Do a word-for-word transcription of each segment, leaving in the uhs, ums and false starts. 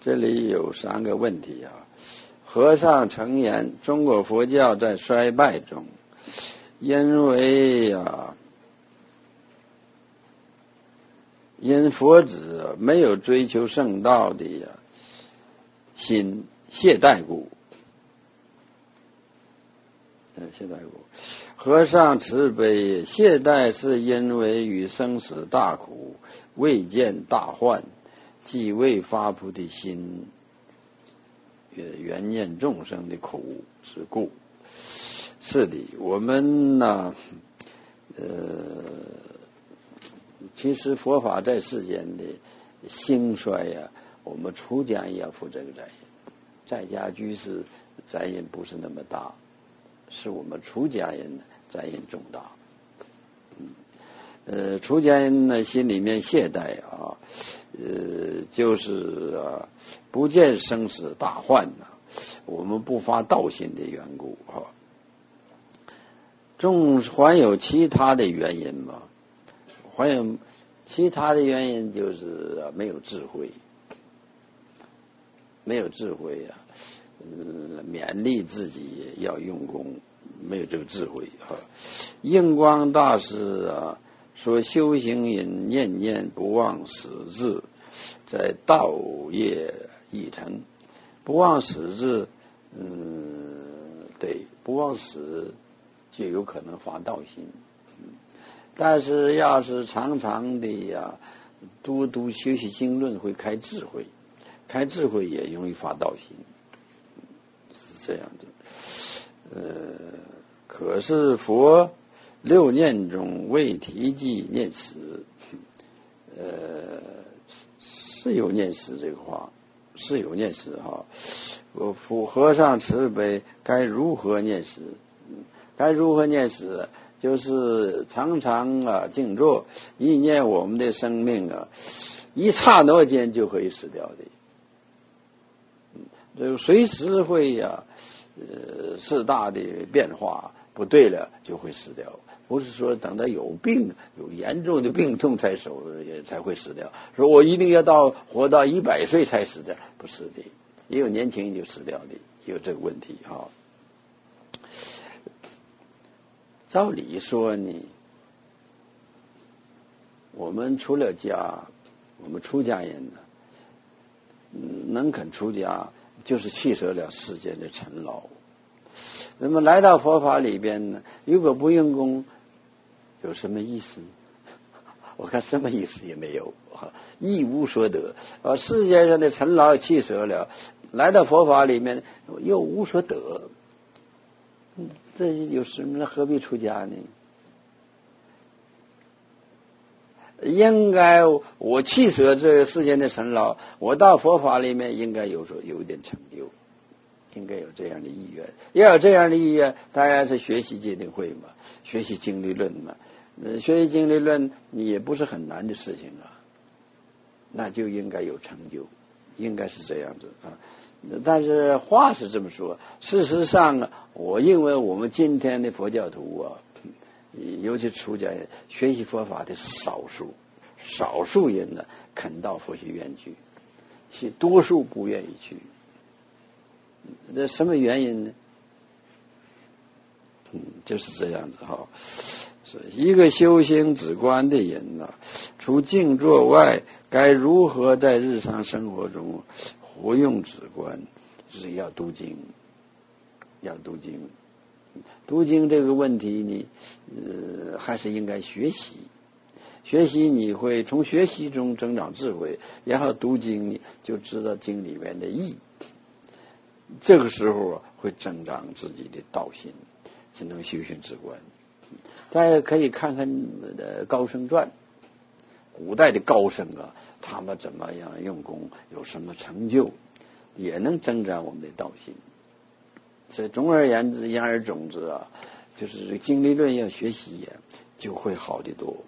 这里有三个问题啊。和尚诚言，中国佛教在衰败中，因为啊，因佛子没有追求圣道的呀心懈怠故。懈怠故，和尚慈悲，懈怠是因为与生死大苦未见大患，即未发菩提心，缘念众生的苦之故。是的，我们呢，呃，其实佛法在世间的兴衰呀、啊，我们出家也要负这个责任，在家居士责任不是那么大。是我们出家人责任重大，嗯，呃，出家人呢心里面懈怠啊，呃，就是啊，不见生死大患呐、啊，我们不发道心的缘故啊。众还有其他的原因吗？还有其他的原因，就是没有智慧，没有智慧啊。嗯，勉励自己要用功，没有这个智慧哈。印光大师啊说，修行人念念不忘死字，在道业已成。不忘死字，嗯，对，不忘死就有可能发道心。嗯，但是要是常常的呀，多读学习经论，会开智慧，开智慧也容易发道心。这样子，呃，可是佛六念中未提及念死，呃，是有念死这个话，是有念死哈。我佛和尚慈悲，该如何念死？该如何念死？就是常常啊静坐，意念我们的生命啊，一刹那间就可以死掉的。这个随时会呀、啊，呃，事大的变化不对了就会死掉，不是说等到有病、有严重的病痛才手才会死掉。说我一定要到活到一百岁才死的，不是的，也有年轻就死掉的，有这个问题哈。照理说呢，我们出了家，我们出家人呢，能肯出家。就是弃舍了世间的尘劳，那么来到佛法里边呢，如果不用功，有什么意思？我看什么意思也没有，一无所得。啊，世界上的尘劳弃舍了，来到佛法里面又无所得，这有什么？何必出家呢？应该我弃舍这个世间的尘劳，我到佛法里面应该有所有一点成就，应该有这样的意愿。要有这样的意愿，当然是学习戒定慧嘛，学习经律论嘛。呃，学习经律论你也不是很难的事情啊，那就应该有成就，应该是这样子啊。但是话是这么说，事实上啊，我认为我们今天的佛教徒啊。尤其出家人学习佛法的是少数，少数人呢肯到佛学院去，其多数不愿意去。这什么原因呢？嗯，就是这样子哈。是一个修行止观的人呢、啊，除静坐外，该如何在日常生活中活用止观？是要读经，要读经。读经这个问题你呃还是应该学习，学习你会从学习中增长智慧，然后读经你就知道经里面的意，这个时候会增长自己的道心，只能修行止观。大家可以看看呃高僧传，古代的高僧啊，他们怎么样用功，有什么成就，也能增长我们的道心。所以总而言之，言而总之啊，就是经理论要学习呀，就会好得多。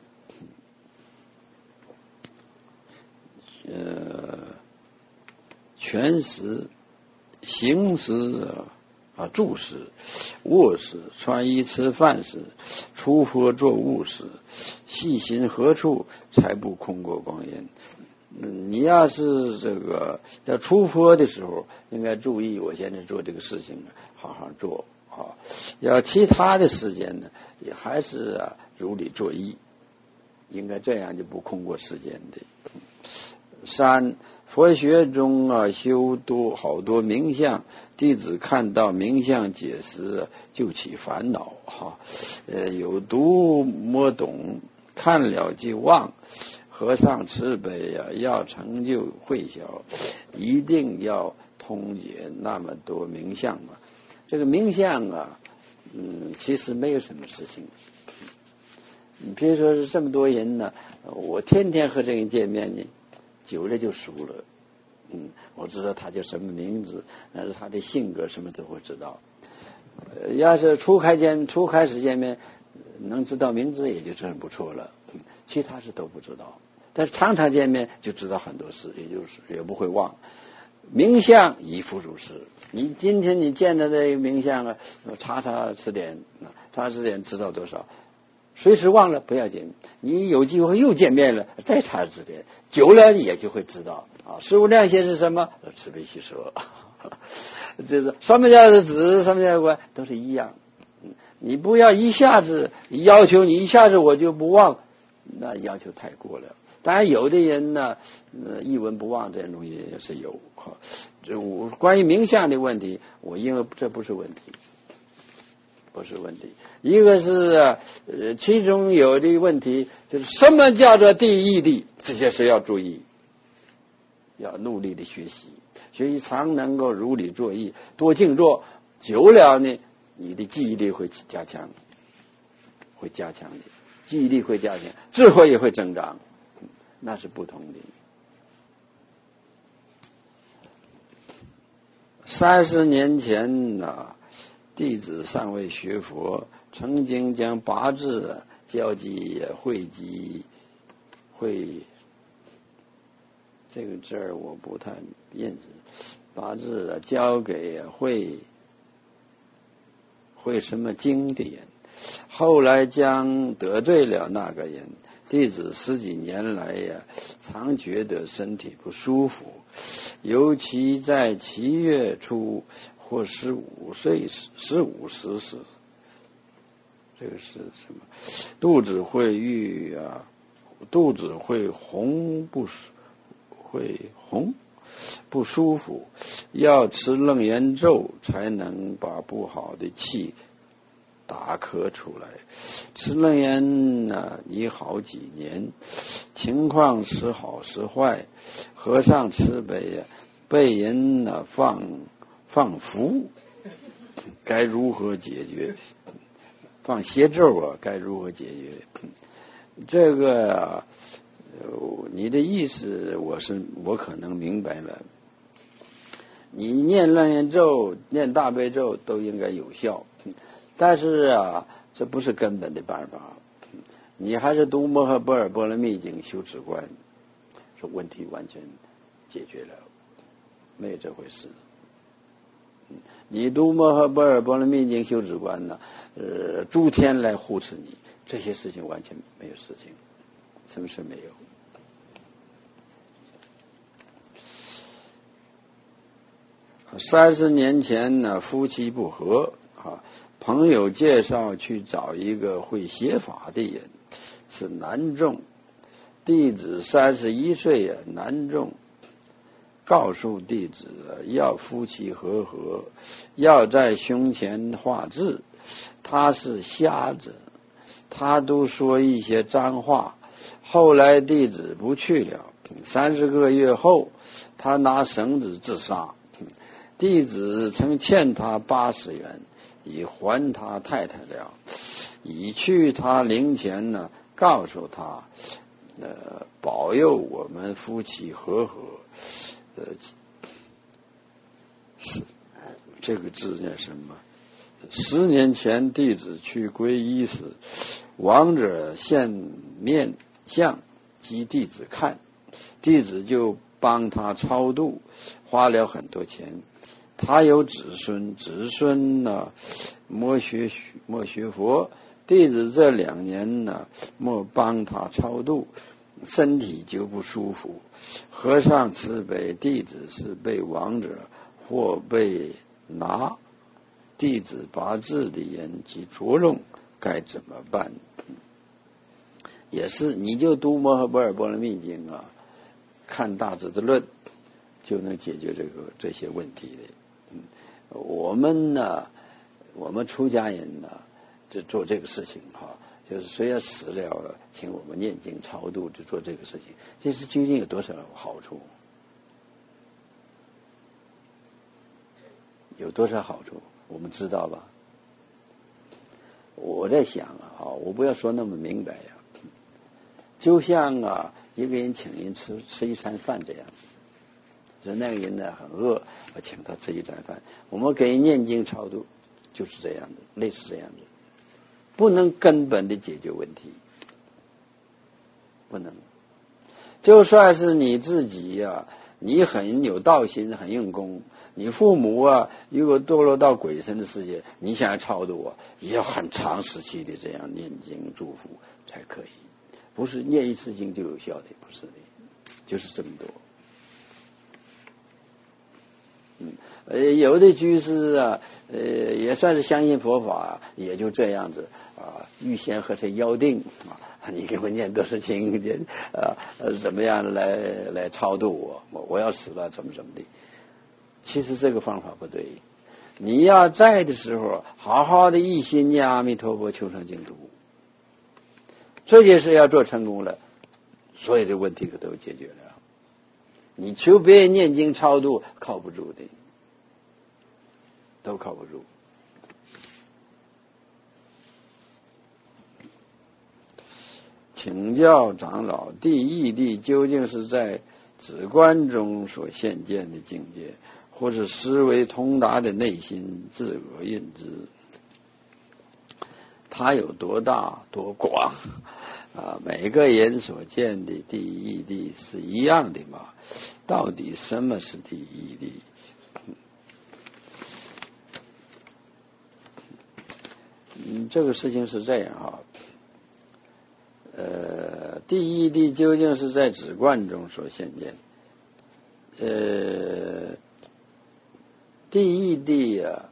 呃，全食、行食啊，住食、卧食、穿衣、吃饭时、出佛做物时，细心何处才不空过光阴？ 嗯，你要是这个要出坡的时候，应该注意我现在做这个事情，好好做啊。要其他的时间呢，也还是啊如理作意，应该这样就不空过时间的。三，佛学中啊修多好多名相，弟子看到名相解释就起烦恼哈，呃有读摸懂，看了即忘。和尚慈悲啊，要成就慧晓，一定要通解那么多名相嘛。这个名相啊，嗯，其实没有什么事情。你比如说是这么多人呢，我天天和这个人见面呢，久了就熟了。嗯，我知道他叫什么名字，但是他的性格什么都会知道。呃，要是初开见初开始见面，能知道名字也就真不错了，嗯，其他事都不知道。但是常常见面就知道很多事，也就是也不会忘。名相亦复如是。你今天你见到这个名相啊，查查词典，查查词典知道多少？随时忘了不要紧，你有机会又见面了，再查字典，久了也就会知道啊。师父量显是什么？慈悲喜舍，就是什么叫做子，什么叫做观，都是一样。你不要一下子要求你一下子我就不忘，那要求太过了。当然，有的人呢，呃，一文不忘这种东西也是有哈。这我关于名相的问题，我因为这不是问题，不是问题。一个是呃，其中有的问题就是什么叫做第一义，这些是要注意，要努力的学习，学习常能够如理作意，多静坐，久了呢，你的记忆力会加强，会加强的，记忆力会加强，智慧也会增长。那是不同的。三十年前呢，弟子尚未学佛，曾经将八字交集汇集会这个字儿我不太认识，八字交给会会什么经的人，后来将得罪了那个人。弟子十几年来呀，常觉得身体不舒服，尤其在七月初或十五岁时、十五时时，这个是什么？肚子会郁啊，肚子会红不会红不舒服，要吃楞严咒才能把不好的气打咳出来。吃楞严呢已好几年，情况时好时坏。和尚慈悲呀，被人呢放放符，该如何解决？放邪咒啊，该如何解决？这个啊，你的意思我是我可能明白了。你念楞严咒、念大悲咒都应该有效。但是啊，这不是根本的办法，你还是读摩诃般若波罗蜜经修止观，这问题完全解决了，没有这回事。你读摩诃般若波罗蜜经修止观呢，呃，诸天来护持你，这些事情完全没有事情，什么事没有。三十年前呢，夫妻不和啊。朋友介绍去找一个会写法的人，是男众。弟子三十一岁啊，男众告诉弟子要夫妻和合，要在胸前画字。他是瞎子，他都说一些脏话。后来弟子不去了，三十个月后，他拿绳子自杀。弟子曾欠他八十元。已还他太太了，已去他灵前呢，告诉他，呃，保佑我们夫妻和合。呃，是这个字念什么？十年前弟子去皈依时，亡者现面相及弟子看，弟子就帮他超度，花了很多钱。他有子孙，子孙呢莫学莫学佛，弟子这两年呢莫帮他超度， 身体就不舒服。和尚慈悲，弟子是被亡者或被拿弟子八字的人及捉弄，该怎么办？也是，你就读摩诃般若波罗蜜经啊，看大智的论，就能解决这个这些问题的。嗯，我们呢，我们出家人呢，就做这个事情哈，就是谁要死了，请我们念经超度，就做这个事情。这是究竟有多少好处？有多少好处？我们知道吧？我在想啊，我不要说那么明白呀、啊，就像啊，一个人请人吃吃一餐饭这样子，就那个人呢很饿，我请他吃一餐饭。我们给人念经超度，就是这样的，类似这样的，不能根本的解决问题，不能。就算是你自己呀、啊，你很有道心，很用功。你父母啊，如果堕落到鬼神的世界，你想要超度啊，也要很长时期的这样念经祝福才可以，不是念一次经就有效的，不是的，就是这么多。嗯，呃，有的居士啊，呃，也算是相信佛法，也就这样子啊，预先和他邀定啊，你给我念多少经，啊，呃，怎么样来来超度我，我我要死了，怎么怎么的。其实这个方法不对，你要在的时候，好好的一心念阿弥陀佛，求生净土，这件事要做成功了，所有的问题都解决了。你求别人念经超度，靠不住的，都靠不住。请教长老，地义谛究竟是在止观中所现见的境界，或是思维通达的内心自我认知？它有多大多广啊？每个人所见的地义谛是一样的吗？到底什么是地义谛？嗯，这个事情是这样啊。呃，地义谛究竟是在止观中所现见。呃，地义谛啊，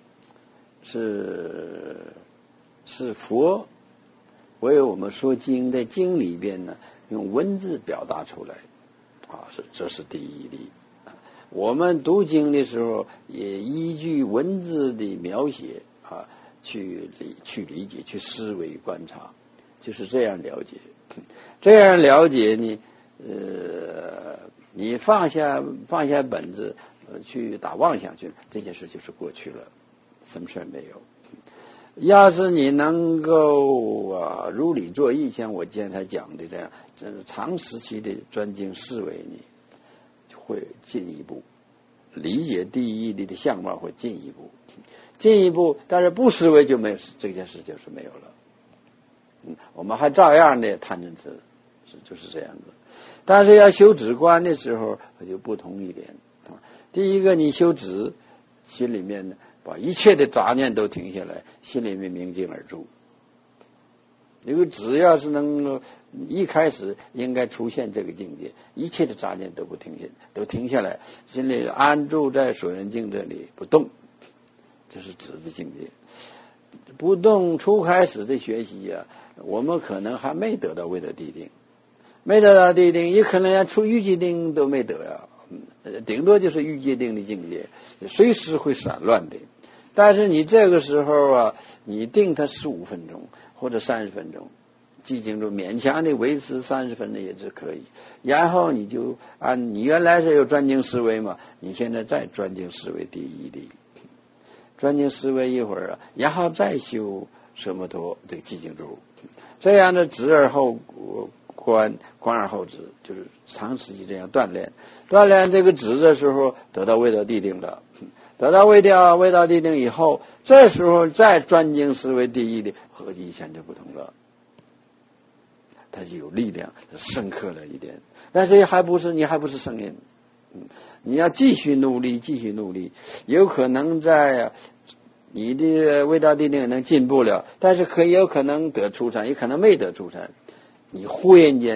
是是佛为我们说经，在经里边呢，用文字表达出来，啊，是这是地义谛。我们读经的时候，也依据文字的描写啊，去理去理解，去思维观察。就是这样了解，这样了解呢，呃，你放下放下本子，呃，去打妄想去，这件事就是过去了，什么事没有。要是你能够啊如理作意，像我今天才讲的这样，这是长时期的专精思维呢，会进一步理解地义谛的相貌，会进一步，进一步，但是不思维就没有这件事就是没有了。嗯，我们还照样的贪嗔痴，是就是这样子。但是要修止观的时候，就不同一点。第一个，你修止，心里面呢，把一切的杂念都停下来，心里面明镜而住。因为只要是能够一开始应该出现这个境界，一切的杂念都不停下，都停下来，心里安住在所缘境这里不动，这是止的境界。不动初开始的学习啊，我们可能还没得到未得地定，没得到地定，也可能连出预界定都没得呀、啊，顶多就是预界定的境界，随时会散乱的。但是你这个时候啊，你定它十五分钟或者三十分钟，记清楚，勉强的维持三十分钟也是可以。然后你就按你原来是有专精思维嘛，你现在再专精思维第一力。专精思维一会儿啊，然后再修舍摩陀这个寂静住，这样的止而后观，观而后止，就是长时期这样锻炼。锻炼这个止的时候，得到未得地定了，得到未得未得地定以后，这时候再专精思维第一的，和以前就不同了，它就有力量，深刻了一点。但是还不是你还不是圣人。嗯，你要继续努力，继续努力，有可能在你的未得地定能进步了，但是可以有可能得初禅，也可能没得初禅。你忽然间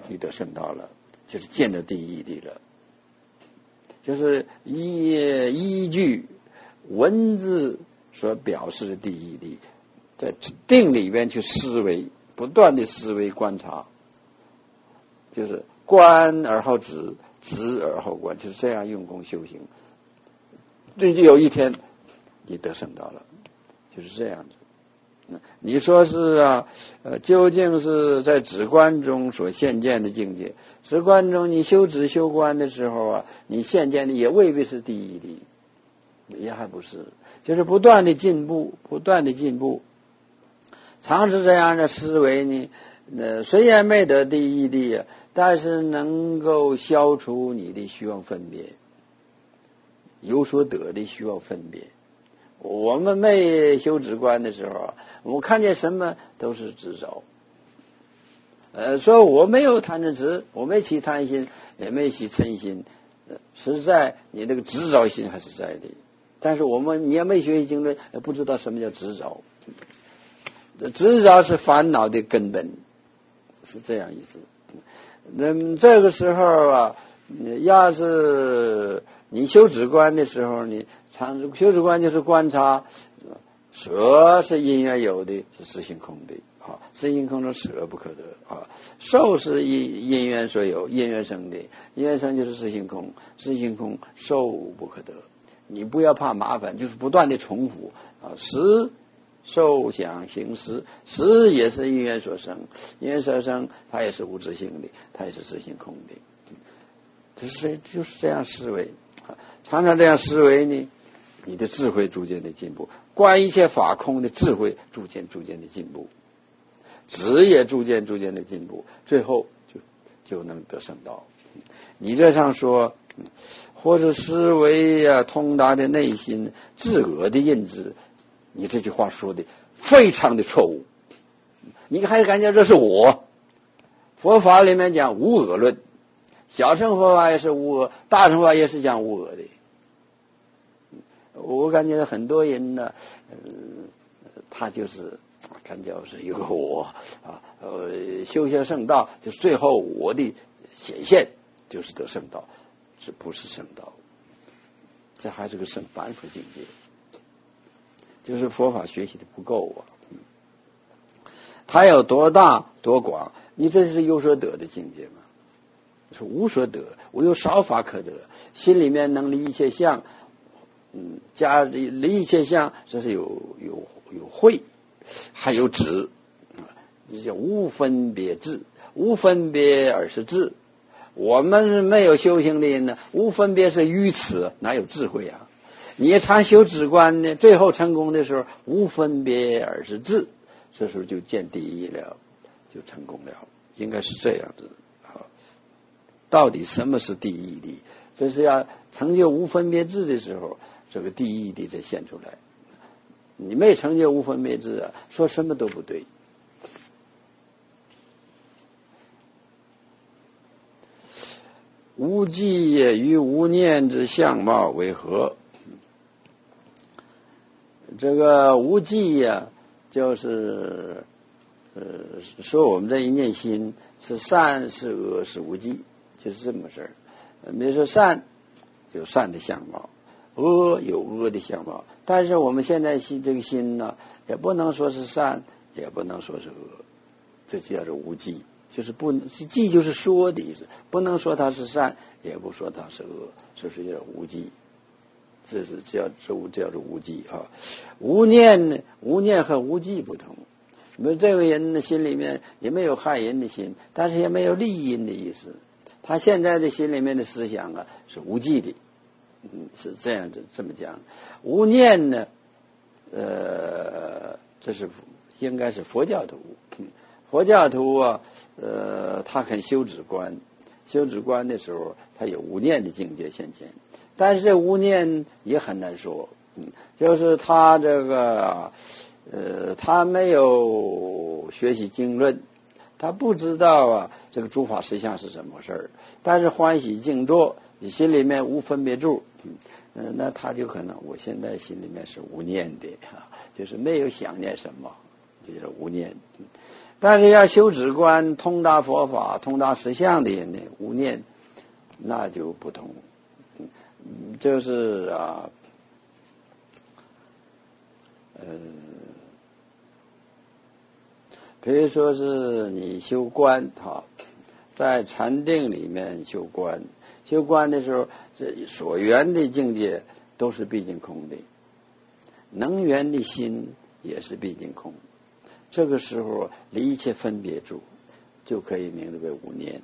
你得圣道了，就是见到第一义谛了。就是依依据文字所表示的第一义谛，在定里边去思维，不断的思维观察，就是观而后止，止而后观，就是这样用功修行。这就有一天你得圣道了，就是这样子。你说是啊，呃，究竟是在止观中所现见的境界？止观中你修止修观的时候啊，你现见的也未必是第一义谛，也还不是，就是不断的进步，不断的进步。常是这样的思维呢，呃，虽然没得第一义谛啊，但是能够消除你的虚妄分别，有所得的虚妄分别。我们没修止观的时候啊，我们看见什么都是执着。呃，说我没有贪嗔痴，我没起贪心，也没起嗔心，呃，实在你这个执着心还是在的。但是我们你也没学习经论，也不知道什么叫执着。执着是烦恼的根本，是这样意思。那么这个时候啊，要是你修止观的时候，你常修止观就是观察，舍是因缘有的，是自性空的啊，自性空中舍不可得啊。受是因因缘所有，因缘生的，因缘生就是自性空，自性空受不可得。你不要怕麻烦，就是不断的重复啊，识受想行识，识也是因缘所生，因缘所生，它也是无自性的，它也是自性空的。就是就是这样思维啊，常常这样思维呢，你的智慧逐渐的进步，观一切法空的智慧逐渐逐渐的进步，止也逐渐逐渐的进步，最后就就能得圣道。你这上说，或者思维啊通达的内心自我的认知，你这句话说的非常的错误。你还感觉这是我？佛法里面讲无我论，小乘佛法也是无我，大乘佛法也是讲无我的。我感觉很多人呢，嗯，他就是感觉是有个我啊，呃，修行圣道，就是最后我的显现就是得圣道，这不是圣道，这还是个圣凡夫境界，就是佛法学习的不够啊。它有多大多广？你这是有所得的境界吗？是无所得，我有少法可得，心里面能离一切相。嗯，加离一切相，这是有有有慧，还有止，这叫无分别智，无分别而是智。我们没有修行的人呢，无分别是愚痴，哪有智慧啊？你常修止观呢，最后成功的时候，无分别而是智，这时候就见第一了，就成功了，应该是这样子。好，到底什么是第一义谛？这是要成就无分别智的时候，这个第一义谛才现出来。你没成就无分别智啊，说什么都不对。无记与无念之相貌为何？这个无记呀，就是呃说我们这一念心是善是恶是无记，就是这么事儿。比如说善有善的相貌，恶有恶的相貌，但是我们现在心这个心呢，也不能说是善，也不能说是恶，这就叫做无记，就是不记就是说的意思，不能说它是善，也不说它是恶，这是叫无记，这是叫这叫做无记啊。无念呢，无念和无记不同。你们这个人的心里面也没有害人的心，但是也没有利人的意思。他现在的心里面的思想啊是无记的，嗯，是这样子这么讲。无念呢，呃，这是应该是佛教徒，嗯、佛教徒啊，呃，他很修止观，修止观的时候，他有无念的境界现前，但是无念也很难说，嗯，就是他这个，呃，他没有学习经论。他不知道啊，这个诸法实相是怎么回事儿，但是欢喜静坐，你心里面无分别住，嗯、呃，那他就可能，我现在心里面是无念的，啊、就是没有想念什么，就是无念。 但是要修止观、通达佛法、通达实相的人呢，无念那就不同。就是啊，呃，比如说是你修观哈，在禅定里面修观，修观的时候，这所缘的境界都是毕竟空的，能缘的心也是毕竟空。这个时候离一切分别住，就可以名为无念，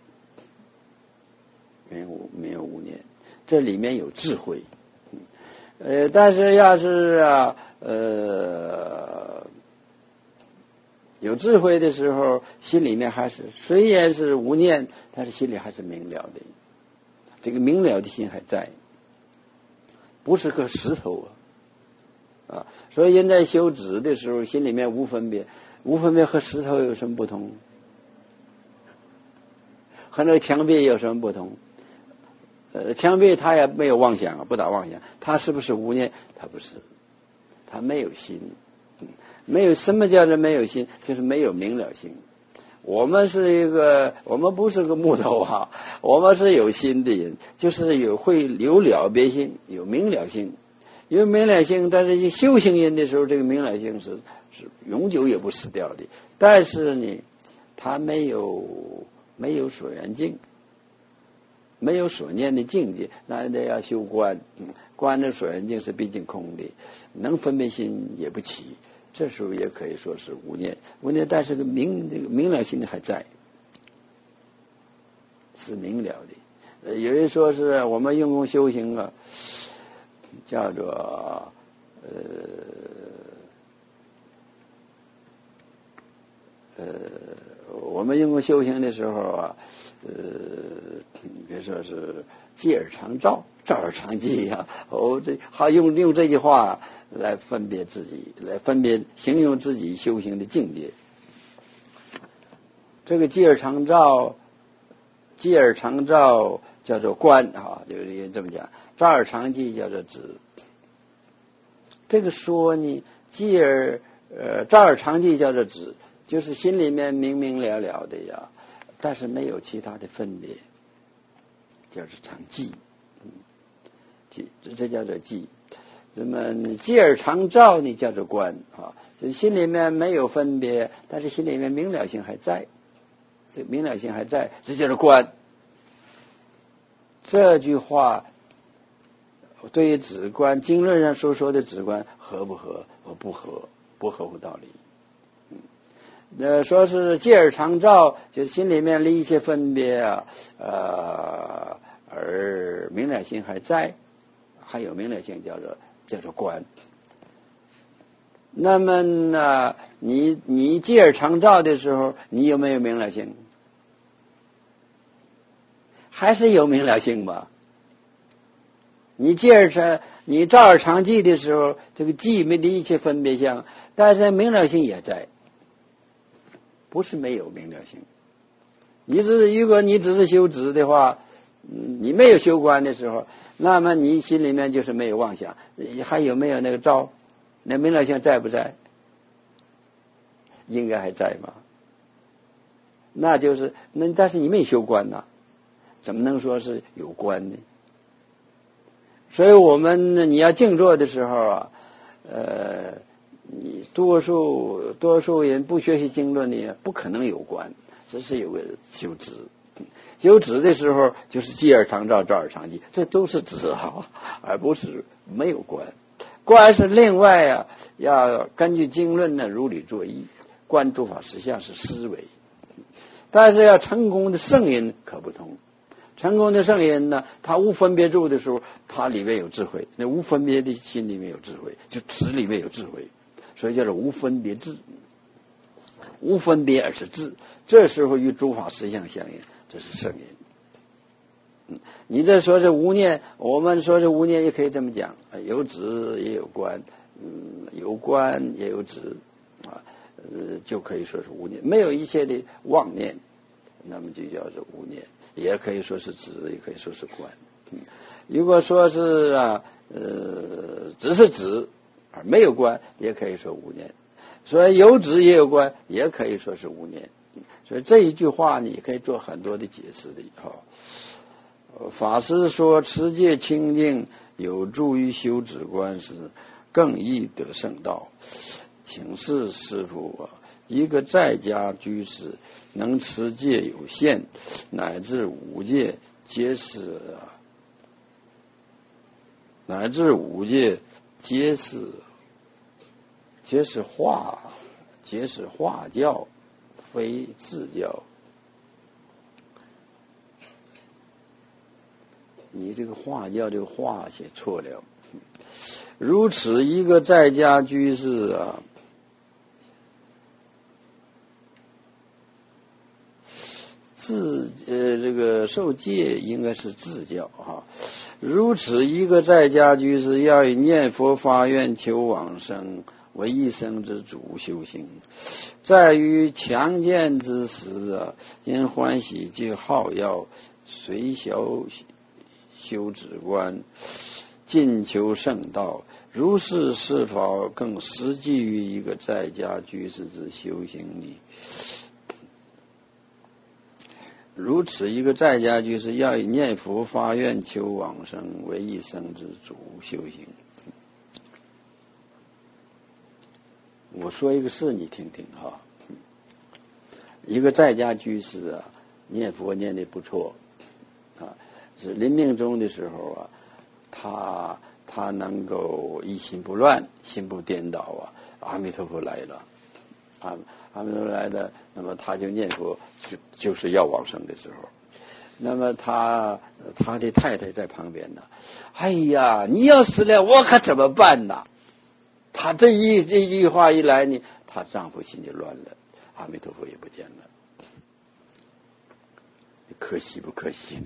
没有没有无念。这里面有智慧，呃，但是要是啊，呃，有智慧的时候，心里面还是虽然是无念，但是心里还是明了的，这个明了的心还在，不是个石头啊，啊，所以人在修止的时候，心里面无分别，无分别和石头有什么不同？和那个墙壁有什么不同？呃，墙壁他也没有妄想啊，不打妄想，他是不是无念？他不是，他没有心，没有什么叫做没有心，就是没有明了心。我们是一个，我们不是个木头啊，我们是有心的人，就是有会有了别心，有明了心，有明了心。但是修行人的时候，这个明了心是是永久也不死掉的。但是呢，他没有没有所缘境。没有所念的境界，那人家要修观，嗯，观的所缘境是毕竟空的，能分别心也不起，这时候也可以说是无念，无念，但是个明这个明了心还在，是明了的。呃，有人说是我们用功修行啊，叫做呃呃，我们用功修行的时候啊。呃，比如说是戒而常照，照而常记呀、啊。哦，这好用用这句话来分别自己，来分别形容自己修行的境界。这个戒而常照，戒而常照叫做观啊，就是这么讲。照而常记叫做止。这个说呢，戒而呃照而常记叫做止，就是心里面明明了了的呀。但是没有其他的分别，叫做常记，嗯，记这这叫做记。那么戒而常照呢，叫做观啊，就心里面没有分别，但是心里面明了性还在，这明了性还在，这叫做观。这句话对于止观经论上所说的止观合不合？和不合，不合乎道理。呃，说是戒而常照，就心里面离一切分别啊，呃，而明了心还在，还有明了性叫做叫做观。那么呢，你你戒而常照的时候，你有没有明了性？还是有明了性吧？你戒而常，你照而常记的时候，这个记没离一切分别相，但是明了性也在。不是没有明了性，你是如果你只是修止的话，你没有修观的时候，那么你心里面就是没有妄想，还有没有那个照？那明了性在不在？应该还在嘛。那就是那，但是你没修观呐，怎么能说是有观呢？所以我们你要静坐的时候啊，呃。你多数多数人不学习经论的，不可能有观，只是有个修止。修止的时候，就是戒而常照，照而常记，这都是止啊，而不是没有观。观是另外啊，要根据经论呢如理作意，观诸法实相是思维。但是要成功的圣人可不同，成功的圣人呢，他无分别住的时候，他里面有智慧，那无分别的心里面有智慧，就止里面有智慧。所以叫做无分别智，无分别而是智，这时候与诸法实相相应，这是圣人。嗯，你这说是无念，我们说是无念也可以这么讲，有止也有观，嗯，有观也有止，啊，呃，就可以说是无念，没有一切的妄念，那么就叫做无念，也可以说是止，也可以说是观。嗯，如果说是啊，呃，只是止。而没有观，也可以说无念。 所以有止也有观，也可以说是无念。所以这一句话你可以做很多的解释的。哈，法师说持戒清净有助于修止观时，更易得圣道。请示师父啊，一个在家居士能持戒有限，乃至五戒皆是啊，乃至五戒皆是皆是化，皆是化教，非自教。你这个化教这个化写错了。如此一个在家居士啊，自呃这个受戒应该是自教啊。如此一个在家居士，要以念佛发愿求往生为一生之主修行，在于强健之时啊，因欢喜即好药，随小修止观，尽求圣道。如是是否更实际于一个在家居士之修行呢？如此一个在家居士，要以念佛发愿求往生为一生之主修行。我说一个事你听听哈。一个在家居士啊，念佛念得不错啊，是临命终的时候啊，他他能够一心不乱，心不颠倒啊，阿弥陀佛来了啊，阿弥陀佛来了，那么他就念佛，就就是要往生的时候。那么他他的太太在旁边呢，哎呀，你要死了，我可怎么办呢？他这一这一句话一来呢，她丈夫心就乱了，阿弥陀佛也不见了，可惜不可惜呢？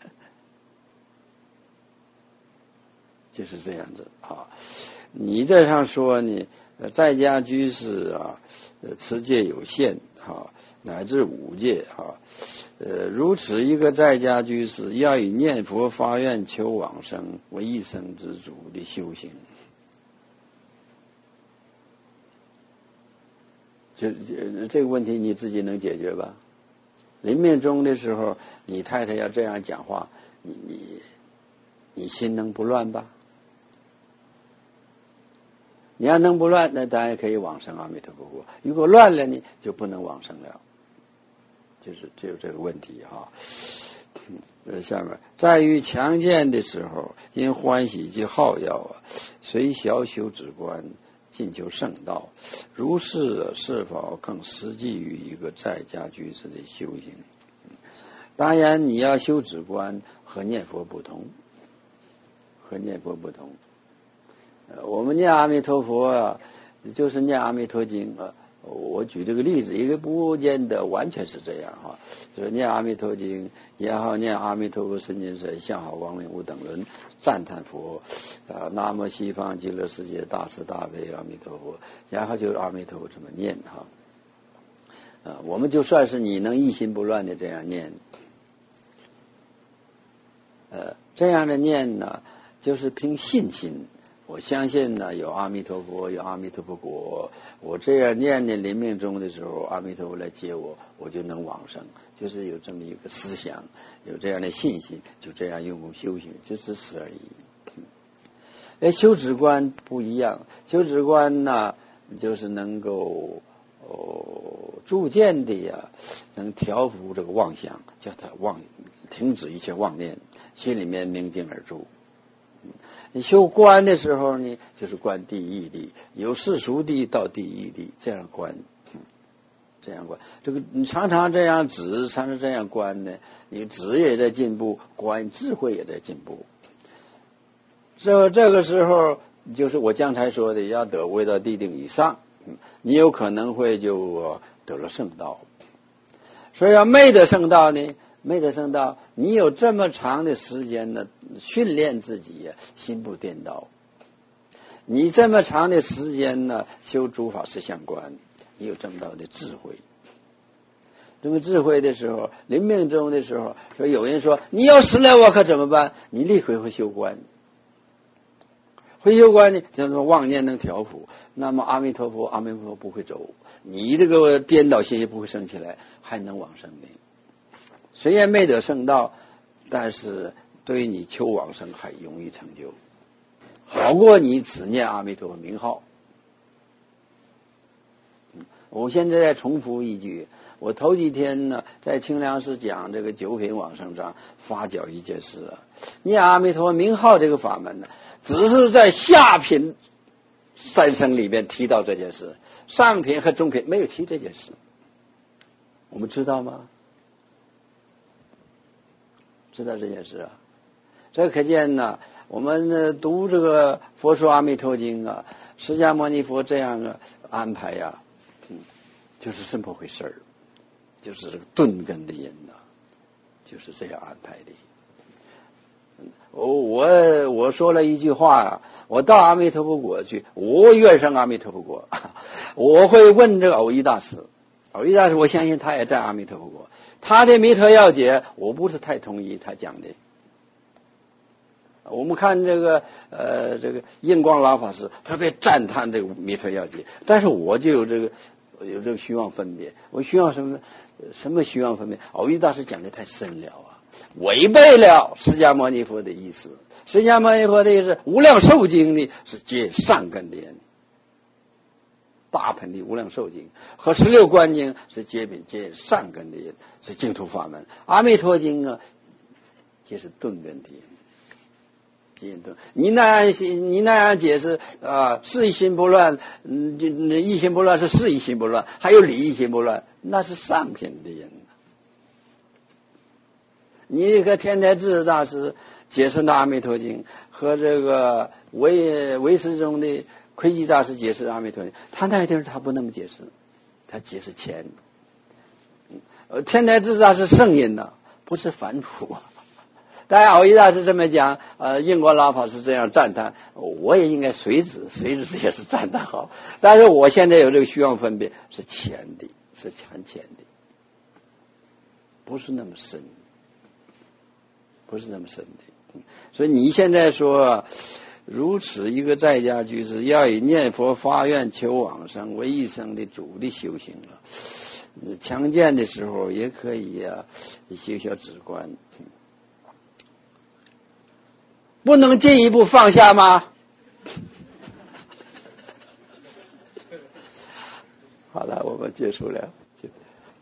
就是这样子啊。你这样说呢，在家居士啊，持戒有限啊，乃至五戒啊，呃，如此一个在家居士，要以念佛发愿求往生为一生之主的修行。就这个问题你自己能解决吧？临命终的时候，你太太要这样讲话，你你你心能不乱吧？你要能不乱，那当然可以往生阿弥陀佛国。如果乱了呢，就不能往生了。就是只有这个问题哈。呃，下面在于强健的时候，因欢喜即好药啊，随小修止观，尽求圣道。如是是否更实际于一个在家居士的修行？当然，你要修止观和念佛不同，和念佛不同。呃，我们念阿弥陀佛啊，就是念阿弥陀经啊。我举这个例子，一个不见得完全是这样哈。就是念阿弥陀经也好，念阿弥陀佛圣经水向好光明无等伦，赞叹佛啊，南无西方极乐世界大慈大悲阿弥陀佛，然后就是阿弥陀佛这么念哈。啊，我们就算是你能一心不乱的这样念，呃，这样的念呢，就是凭信心。我相信呢，有阿弥陀佛，有阿弥陀佛国。我这样念念临命终的时候，阿弥陀佛来接我，我就能往生。就是有这么一个思想，有这样的信心，就这样用功修行，就只此而已。哎，修止观不一样，修止观呢，就是能够哦逐渐的呀，能调伏这个妄想，叫他妄停止一切妄念，心里面明镜而住。你修观的时候呢，就是观第一地，由世俗地到第一地，这样观，这样观。这个你常常这样止，常常这样观呢，你止也在进步，观智慧也在进步。这这个时候，就是我刚才说的，要得未到地定以上，你有可能会就得了圣道。所以要没得圣道呢？没得圣道，你有这么长的时间呢，训练自己呀，心不颠倒。你这么长的时间呢，修诸法实相观，你有这么大的智慧。这么智慧的时候，临命终的时候，说有人说你要死了，我可怎么办？你立刻会修观， 回修观呢，叫做妄念能调伏，那么阿弥陀佛，阿弥陀佛不会走，你这个颠倒心也不会升起来，还能往生的。虽然没得圣道，但是对你求往生还容易成就，好过你只念阿弥陀佛名号。我现在再重复一句，我头几天呢在清凉寺讲这个九品往生章发觉一件事啊，念阿弥陀佛名号这个法门呢，只是在下品三生里面提到这件事，上品和中品没有提这件事，我们知道吗？知道这件事啊？这可见呢，我们读这个《佛说阿弥陀经》啊，释迦牟尼佛这样的安排呀、啊。嗯，就是这么回事儿，就是这个顿根的人呐、啊，就是这样安排的。我我我说了一句话啊，我到阿弥陀佛国去，我愿生阿弥陀佛国。我会问这个藕益大师，藕益大师，我相信他也在阿弥陀佛国，他的弥陀要解，我不是太同意他讲的。我们看这个呃，这个印光老法师特别赞叹这个弥陀要解，但是我就有这个有这个虚妄分别。我虚妄什么什么虚妄分别？藕益大师讲的太深了啊，违背了释迦牟尼佛的意思。释迦牟尼佛的意思，无量寿经呢是解上根的人，大本的无量寿经和十六观经是解品解上根的人，是净土法门。阿弥陀经啊，解是顿根的人。你那样你那样解释啊，是一心不乱，嗯，一心不乱是是一心不乱，还有理一心不乱，那是上品的人。你这个天台智大师解释那阿弥陀经和这个唯唯识中的窥基大师解释阿弥陀经，他那一地儿他不那么解释，他解释前。呃，天台智大师圣人呐，不是凡夫。当然，藕益大师这么讲，呃，印光老法师这样赞叹，我也应该随之，随之也是赞叹好。但是我现在有这个虚妄分别，是浅的，是很浅的，不是那么深，不是那么深的。所以你现在说，如此一个在家居士，要以念佛发愿求往生为一生的主力修行了。强健的时候也可以啊，修修止观。不能进一步放下吗？好了，我们结束了。